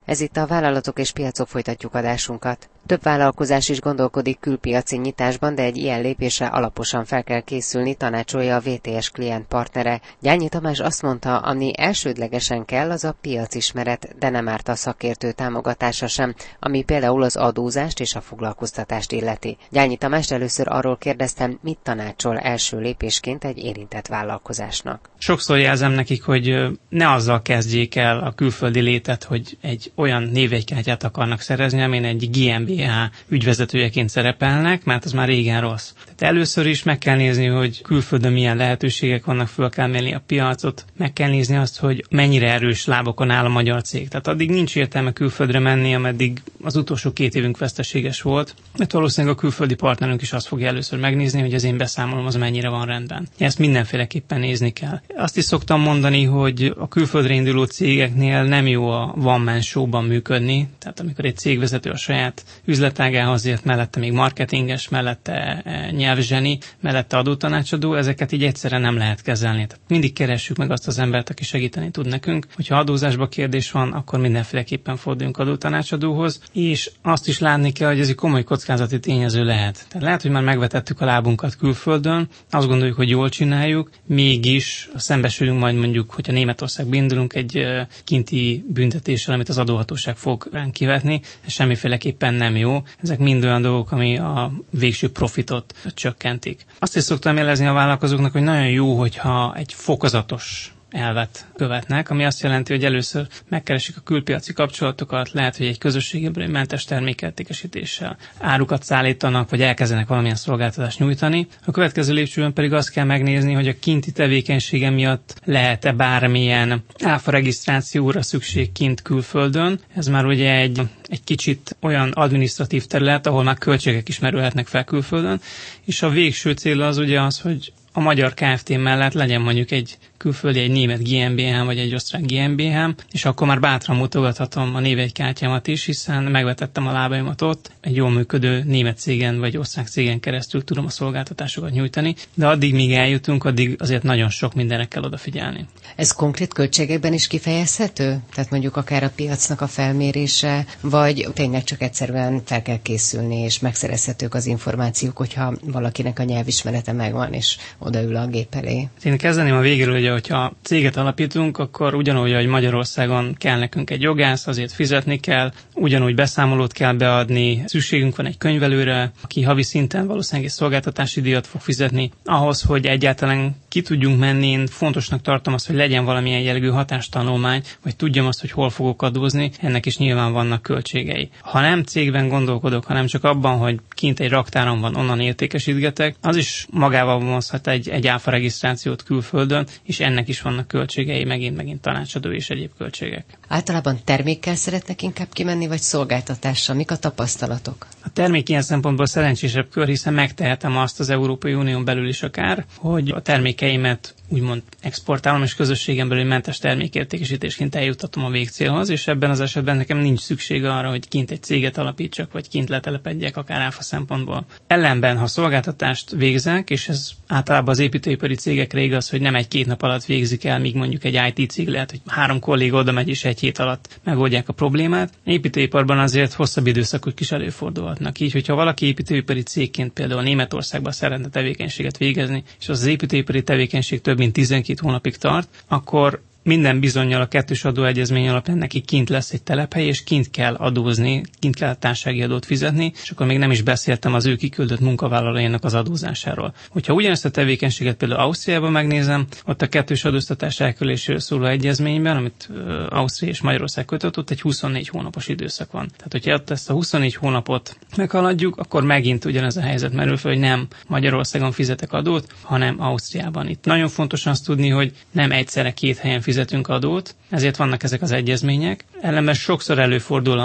Ez itt a Vállalatok és Piacok, folytatjuk adásunkat. Több vállalkozás is gondolkodik külpiaci nyitásban, de egy ilyen lépésre alaposan fel kell készülni, tanácsolja a VTS klient partnere. Gyányi Tamás azt mondta, ami elsődlegesen kell, az a piacismeret, de nem árt a szakértő támogatása sem, ami például az adózást és a foglalkoztatást illeti. Gyányi Tamást először arról kérdeztem, mit tanácsol első lépésként egy érintett vállalkozásnak. Sokszor jelzem nekik, hogy ne azzal kezdjék el a külföldi létet, hogy egy olyan névjegykártyát akarnak szerezni, amin egy GmbH ügyvezetőjeként szerepelnek, mert az már régen rossz. Tehát először is meg kell nézni, hogy külföldön milyen lehetőségek vannak, föl kell mérni a piacot, meg kell nézni azt, hogy mennyire erős lábokon áll a magyar cég. Tehát addig nincs értelme külföldre menni, ameddig az utolsó 2 évünk veszteséges volt, mert valószínűleg a külföldi partnerünk is azt fogja először megnézni, hogy az én beszámolom az mennyire van rendben. Ezt mindenféleképpen nézni kell. Azt is szoktam mondani, hogy a külföldre induló cégeknél nem jó a one-man show-ban működni, tehát amikor egy cégvezető a saját üzletágához ért, mellette még marketinges, mellette nyelvzseni, mellette adótanácsadó, ezeket így egyszerre nem lehet kezelni. Tehát mindig keressük meg azt az embert, aki segíteni tud nekünk. Hogyha adózásba kérdés van, akkor mindenféleképpen forduljunk adótanácsadóhoz, és azt is látni kell, hogy ez egy komoly kockázati tényező lehet. Tehát lehet, hogy már megvetettük a lábunkat külföldön, azt gondoljuk, hogy jól csináljuk, mégis szembesülünk majd mondjuk, hogyha Németországba indulunk egy kinti büntetéssel, amit az adóhatóság fog ránk kivetni, ez semmiféleképpen nem jó. Ezek mind olyan dolgok, ami a végső profitot csökkentik. Azt is szoktam jelezni a vállalkozóknak, hogy nagyon jó, hogyha egy fokozatos elvet követnek, ami azt jelenti, hogy először megkeresik a külpiaci kapcsolatokat, lehet, hogy egy közösségéből mentes termékértékesítéssel árukat szállítanak, vagy elkezdenek valamilyen szolgáltatást nyújtani. A következő lépcsőben pedig azt kell megnézni, hogy a kinti tevékenysége miatt lehet-e bármilyen áfa regisztrációra szükség kint külföldön. Ez már ugye egy kicsit olyan adminisztratív terület, ahol már költségek is merülhetnek fel külföldön, és a végső cél az ugye az, hogy a magyar Kft. Mellett legyen mondjuk egy külföldi, egy német GmbH vagy egy osztrák GmbH, és akkor már bátran mutogathatom a névjegykártyámat is, hiszen megvetettem a lábaimat ott, egy jól működő német cégen vagy osztrák cégen keresztül tudom a szolgáltatásokat nyújtani, de addig, míg eljutunk, addig azért nagyon sok mindenre kell odafigyelni. Ez konkrét költségekben is kifejezhető? Tehát mondjuk akár a piacnak a felmérése, vagy tényleg csak egyszerűen fel kell készülni, és megszerezhetők az információk, hogyha valakinek a nyelvismerete megvan, és odaül a gép elé. Én kezdeném a végéről, hogy hogyha céget alapítunk, akkor ugyanúgy, hogy Magyarországon kell nekünk egy jogász, azért fizetni kell, ugyanúgy beszámolót kell beadni, szükségünk van egy könyvelőre, aki havi szinten valószínűleg egy szolgáltatási díjat fog fizetni. Ahhoz, hogy egyáltalán ki tudjunk menni, én fontosnak tartom azt, hogy legyen valamilyen jellegű hatástanulmány, vagy tudjam azt, hogy hol fogok adózni, ennek is nyilván vannak költségei. Ha nem cégben gondolkodok, hanem csak abban, hogy kint egy raktáron van, onnan értékesítgetek, az is magával vonzhat egy áfa regisztrációt külföldön, és ennek is vannak költségei, megint tanácsadó és egyéb költségek. Általában termékkel szeretnek inkább kimenni, vagy szolgáltatással? Mik a tapasztalatok? A termék ilyen szempontból szerencsésebb kör, hiszen megtehetem azt az Európai Unión belül is akár, hogy a termékeimet úgymond exportálom, és közösségen belül mentes termékértékesítésként eljuttatom a végcélhoz, és ebben az esetben nekem nincs szüksége arra, hogy kint egy céget alapítsak, vagy kint letelepedjek, akár áfa szempontból. Ellenben, ha szolgáltatást végzek, és ez általában az építőipari cégekre igaz, hogy nem 1-2 nap alatt végzik el, míg mondjuk egy IT cég lehet, hogy 3 kolléga oda megy, és 1 hét alatt megoldják a problémát. Építőiparban azért hosszabb időszakok is előfordulhatnak. Így, hogyha valaki építőipari cégként például Németországban szeretne tevékenységet végezni, és az ipari tevékenység több mint 12 hónapig tart, akkor minden bizonnyal a kettős adóegyezmény alapján neki kint lesz egy telephely, és kint kell adózni, kint kell társasági adót fizetni, és akkor még nem is beszéltem az ő kiküldött munkavállalójának az adózásáról. Hogyha ugyanezt a tevékenységet például Ausztriában megnézem, ott a kettős adóztatás elkerüléséről szóló egyezményben, amit Ausztria és Magyarország kötött, ott egy 24 hónapos időszak van. Tehát, hogyha ott ezt a 24 hónapot meghaladjuk, akkor megint ugyanez a helyzet merül fel, hogy nem Magyarországon fizetek adót, hanem Ausztriában. Itt nagyon fontos azt tudni, hogy nem egyszerre 2 helyen fizetünk adót, ezért vannak ezek az egyezmények. Ellenben sokszor előfordul az,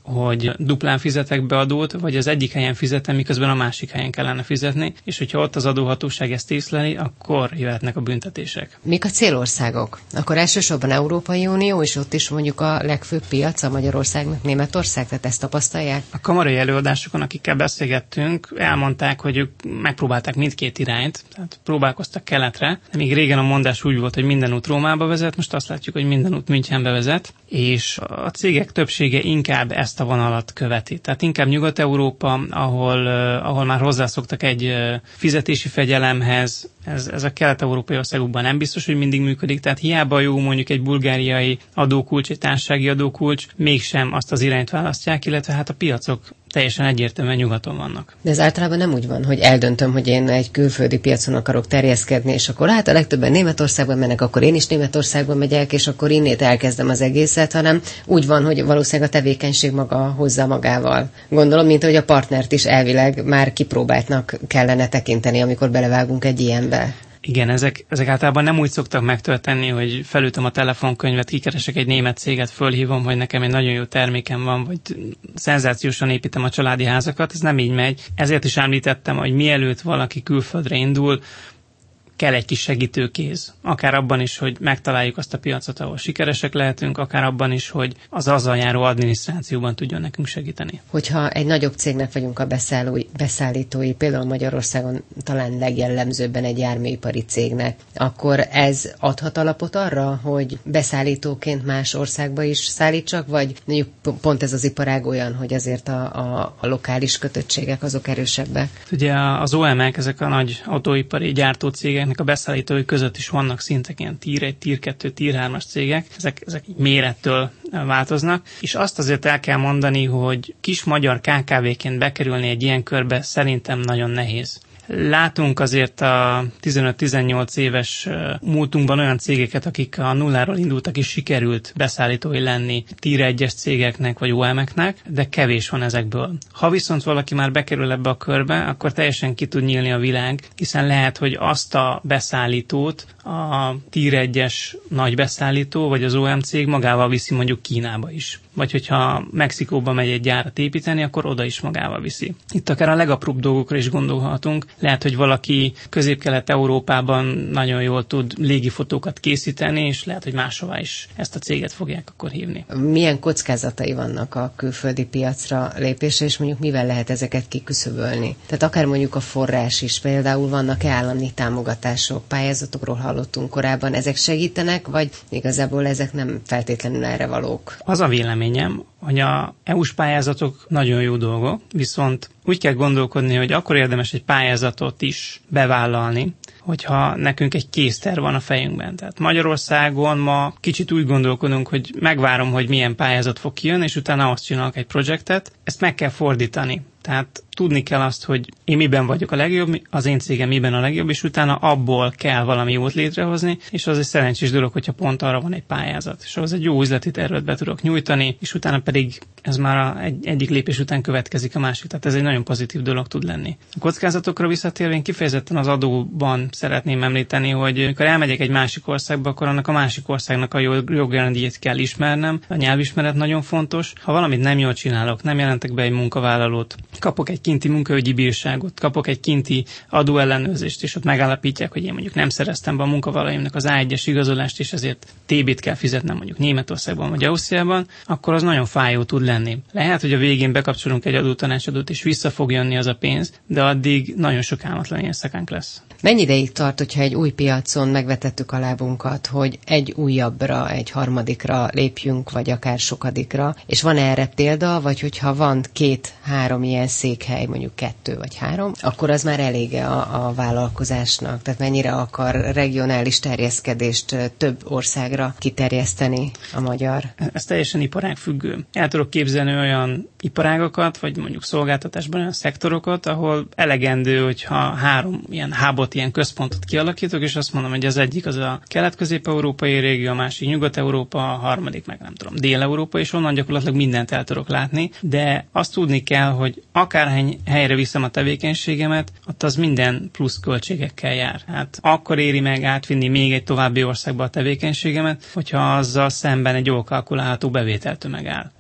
hogy duplán fizetek be adót, vagy az egyik helyen fizetem, miközben a másik helyen kellene fizetni, és hogyha ott az adóhatóság ezt észleli, akkor jöhetnek a büntetések. Mik a célországok? Akkor elsősorban Európai Unió, és ott is mondjuk a legfőbb piac a Magyarországnak Németország, tehát ezt tapasztalják? A kamarai előadásokon, akikkel beszélgettünk, elmondták, hogy ők megpróbálták mindkét irányt, tehát próbálkoztak keletre, de még régen a mondás úgy volt, hogy minden út Rómába vezet, most azt látjuk, hogy minden út Münchenbe vezet, és a cégek többsége inkább ezt a vonalat követi. Tehát inkább Nyugat-Európa, ahol már hozzászoktak egy fizetési fegyelemhez, ez a kelet-európai országokban nem biztos, hogy mindig működik, tehát hiába jó mondjuk egy bulgáriai adókulcs, egy társasági adókulcs, mégsem azt az irányt választják, illetve hát a piacok teljesen egyértelműen nyugaton vannak. De ez általában nem úgy van, hogy eldöntöm, hogy én egy külföldi piacon akarok terjeszkedni, és akkor hát a legtöbben Németországban mennek, akkor én is Németországban megyek, és akkor innét elkezdem az egészet, hanem úgy van, hogy valószínűleg a tevékenység maga hozza magával. Gondolom, mint hogy a partnert is elvileg már kipróbáltnak kellene tekinteni, amikor belevágunk egy ilyenbe. Igen, ezek általában nem úgy szoktak megtörténni, hogy felütöm a telefonkönyvet, kikeresek egy német céget, fölhívom, hogy nekem egy nagyon jó termékem van, vagy szenzációsan építem a családi házakat, ez nem így megy. Ezért is említettem, hogy mielőtt valaki külföldre indul, kell egy kis segítőkéz. Akár abban is, hogy megtaláljuk azt a piacot, ahol sikeresek lehetünk, akár abban is, hogy az azzal járó adminisztrációban tudjon nekünk segíteni. Hogyha egy nagyobb cégnek vagyunk a beszállítói, például Magyarországon talán legjellemzőbben egy járműipari cégnek, akkor ez adhat alapot arra, hogy beszállítóként más országba is szállítsak, vagy mondjuk pont ez az iparág olyan, hogy azért a lokális kötöttségek azok erősebbek? Ugye az OEM-ek, ezek a nagy autóipari gyártócégek, a beszállítói között is vannak szintek, ilyen Tier 1, Tier 2, Tier 3-as cégek, ezek mérettől változnak, és azt azért el kell mondani, hogy kis magyar KKV-ként bekerülni egy ilyen körbe szerintem nagyon nehéz. Látunk azért a 15-18 éves múltunkban olyan cégeket, akik a nulláról indultak és sikerült beszállítói lenni Tier 1-es cégeknek vagy OEM-eknek, de kevés van ezekből. Ha viszont valaki már bekerül ebbe a körbe, akkor teljesen ki tud nyílni a világ, hiszen lehet, hogy azt a beszállítót a Tier 1-es nagy beszállító vagy az OEM cég magával viszi mondjuk Kínába is. Vagy hogyha Mexikóba megy egy gyárat építeni, akkor oda is magával viszi. Itt akár a legapróbb dolgokra is gondolhatunk. Lehet, hogy valaki Közép-Kelet-Európában nagyon jól tud légifotókat készíteni, és lehet, hogy máshová is ezt a céget fogják akkor hívni. Milyen kockázatai vannak a külföldi piacra lépésre, és mondjuk mivel lehet ezeket kiküszöbölni? Tehát akár mondjuk a forrás is, például vannak-e állami támogatások, pályázatokról hallottunk korábban, ezek segítenek, vagy igazából ezek nem feltétlenül erre valók? Az a véleményem, hogy a EU-s pályázatok nagyon jó dolgok, viszont úgy kell gondolkodni, hogy akkor érdemes egy pályázatot is bevállalni, hogyha nekünk egy kézterv van a fejünkben. Tehát Magyarországon ma kicsit úgy gondolkodunk, hogy megvárom, hogy milyen pályázat fog kijönni, és utána azt csinálok egy projektet. Ezt meg kell fordítani. Tehát tudni kell azt, hogy én miben vagyok a legjobb, az én cégem miben a legjobb, és utána abból kell valami jót létrehozni, és az egy szerencsés dolog, hogyha pont arra van egy pályázat. És ahhoz egy jó üzleti tervet be tudok nyújtani, és utána pedig ez már egyik lépés után következik a másik. Tehát ez egy nagyon pozitív dolog tud lenni. A kockázatokra visszatérve én kifejezetten az adóban szeretném említeni, hogy amikor elmegyek egy másik országba, akkor annak a másik országnak a jogrendjét kell ismernem. A nyelvismeret nagyon fontos. Ha valamit nem jól csinálok, nem jelentek be egy munkavállalót, kapok egy kinti munkaügyi bírságot, kapok egy kinti adóellenőrzést, és ott megállapítják, hogy én mondjuk nem szereztem be a munkavállalóimnak az A1-es igazolást, és ezért TB-t kell fizetnem mondjuk Németországban vagy Ausztriában, akkor az nagyon fájó tud lenni. Lehet, hogy a végén bekapcsolunk egy adótanácsadót, és vissza fog jönni az a pénz, de addig nagyon sok álmatlan éjszakánk lesz. Mennyi ideig tart, hogyha egy új piacon megvetettük a lábunkat, hogy egy újabbra, egy harmadikra lépjünk, vagy akár sokadikra, és van erre példa, vagy hogyha van 2-3 ilyen székhely, mondjuk 2 vagy 3, akkor az már elége a vállalkozásnak. Tehát mennyire akar regionális terjeszkedést több országra kiterjeszteni a magyar? Ez teljesen iparágfüggő. El tudok képzelni olyan iparágokat, vagy mondjuk szolgáltatásban olyan szektorokat, ahol elegendő, hogyha 3 ilyen hubot, ilyen központot kialakítok, és azt mondom, hogy az egyik az a kelet-közép-európai régió, a másik Nyugat-Európa, a harmadik meg nem tudom, Dél-Európa, és onnan gyakorlatilag mindent el tudok látni, de azt tudni kell, hogy akárhány helyre viszem a tevékenységemet, ott az minden plusz költségekkel jár. Hát akkor éri meg átvinni még egy további országba a tevékenységemet, hogyha azzal szemben egy jól kalkulálható bevételtömeg áll. Előfordul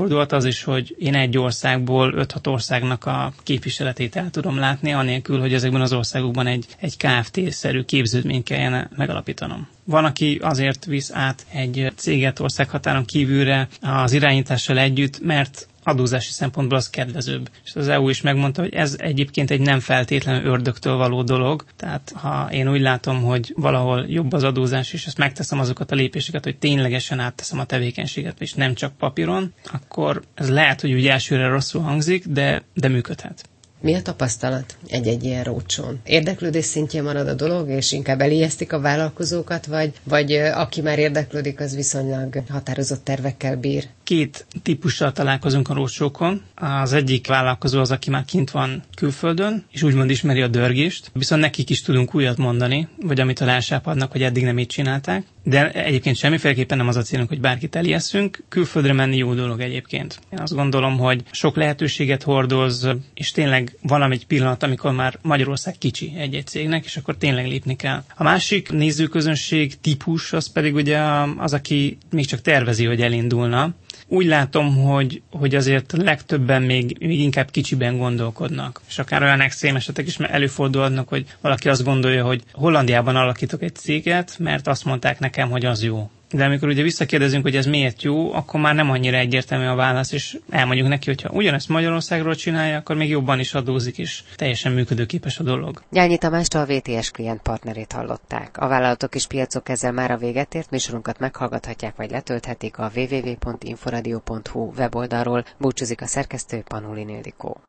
előfordulhat az is, hogy én egy országból 5-6 országnak a képviseletét el tudom látni, anélkül, hogy ezekben az országokban egy KFT-szerű képződményt kellene megalapítanom. Van, aki azért visz át egy céget országhatáron kívülre az irányítással együtt, mert adózási szempontból az kedvezőbb. És az EU is megmondta, hogy ez egyébként egy nem feltétlenül ördögtől való dolog. Tehát ha én úgy látom, hogy valahol jobb az adózás, és ezt megteszem azokat a lépéseket, hogy ténylegesen átteszem a tevékenységet, és nem csak papíron, akkor ez lehet, hogy úgy elsőre rosszul hangzik, de működhet. Mi a tapasztalat egy-egy ilyen roadshown? Érdeklődés szintjén marad a dolog, és inkább elijesztik a vállalkozókat, vagy aki már érdeklődik, az viszonylag határozott tervekkel bír? 2 típussal találkozunk a roadshow-kon. Az egyik vállalkozó az, aki már kint van külföldön, és úgymond ismeri a dörgést, viszont nekik is tudunk újat mondani, vagy amit a adnak, hogy eddig nem így csinálták. De egyébként semmiféleképpen nem az a célunk, hogy bárkit elijeszünk. Külföldre menni jó dolog egyébként. Én azt gondolom, hogy sok lehetőséget hordoz, és tényleg van egy pillanat, amikor már Magyarország kicsi egy-egy cégnek, és akkor tényleg lépni kell. A másik nézőközönség típus, az pedig ugye az, aki még csak tervezi, hogy elindulna. Úgy látom, hogy azért legtöbben még inkább kicsiben gondolkodnak. És akár olyan extrém esetek is előfordulhatnak, hogy valaki azt gondolja, hogy Hollandiában alakítok egy céget, mert azt mondták nekem, hogy az jó. De amikor ugye visszakérdezünk, hogy ez miért jó, akkor már nem annyira egyértelmű a válasz, és elmondjuk neki, hogyha ugyanezt Magyarországról csinálja, akkor még jobban is adózik, és teljesen működőképes a dolog. Gyányi Tamástól a VTS klient partnerét hallották. A vállalatok és piacok ezzel már a véget ért, műsorunkat meghallgathatják, vagy letölthetik a www.inforadio.hu weboldalról. Búcsúzik a szerkesztő, Panulin Ildikó.